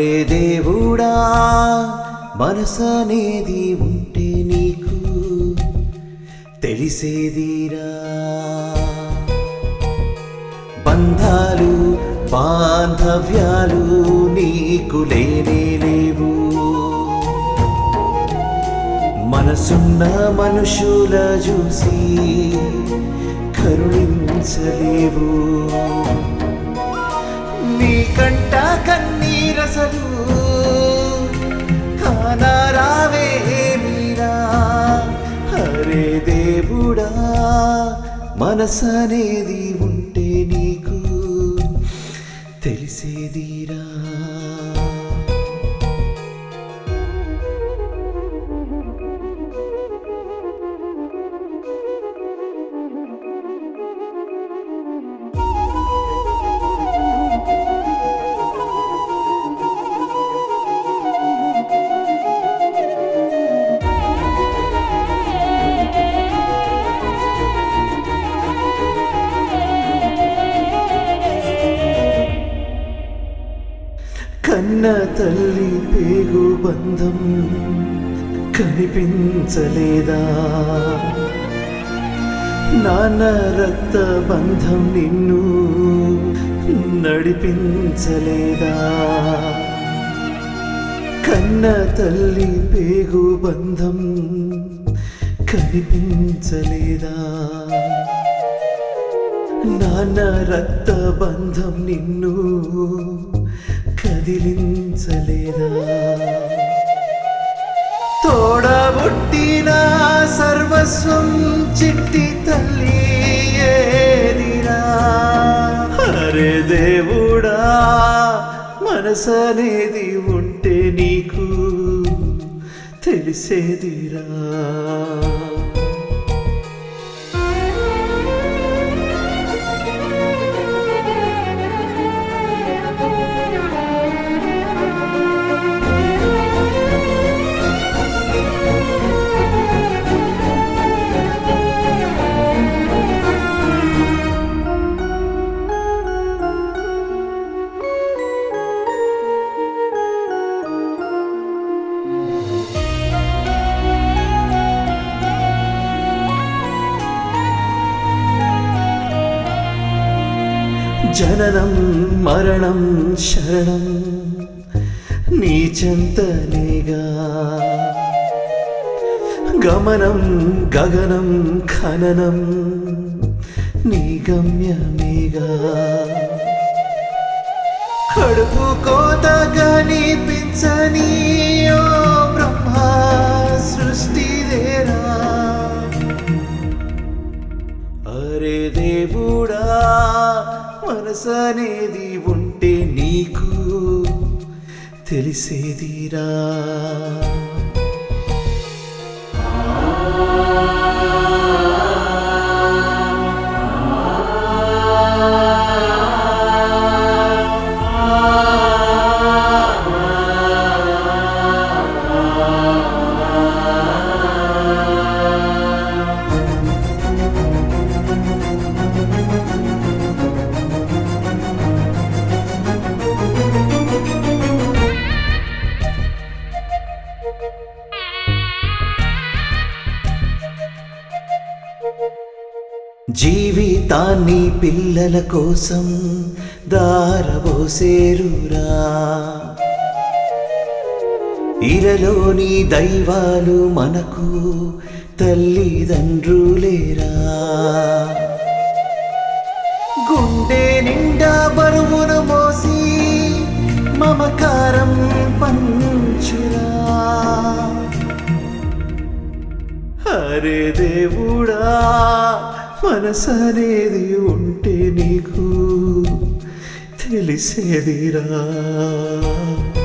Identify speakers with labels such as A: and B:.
A: అరే దేవుడా మనసనేది ఉంటే నీకు తెలిసేదిరా. బంధాలు బాంధవ్యాలు నీకు లేనే లేవు. మనసున్న మనుషుల చూసి కరుణించలేవు. నీకంట కన్నీరసలు కానరావే మీరా. హరే దేవుడా మనసనేది ఉంటే నీకు తెలిసేదిరా. కన్న తల్లి పేగు బంధం కనిపించలేదా. నాన్న రక్త బంధం నిన్ను నడిపించలేదా. కన్న తల్లి పేగు బంధం కనిపించలేదా. నాన్న రక్త బంధం నిన్ను కదిలించలేదా. తోడబుట్టిన సర్వస్వం చిట్టి తల్లి ఏదిరా. హరే దేవుడా మనసనేది ఉంటే నీకు తెలిసేదిరా. జననం మరణం శరణం నీ చెంతనేగా. గమనం గగనం ఖననం నీ గమ్యమేగా. కడుపు కోత కనిపించని ఓ బ్రహ్మ సృష్టిదేరా. అరే దేవుడా మనసనేది ఉంటే నీకు తెలిసేదిరా. జీవితాన్ని పిల్లల కోసం దారబోసేరురా. ఇరలోని దైవాలు మనకు తల్లిదండ్రులేరా. గుండె నిండా బరువును మోసి మమకారం పంచురా. హరే దేవుడా మనసనేది ఉంటే నీకు తెలిసేదిరా.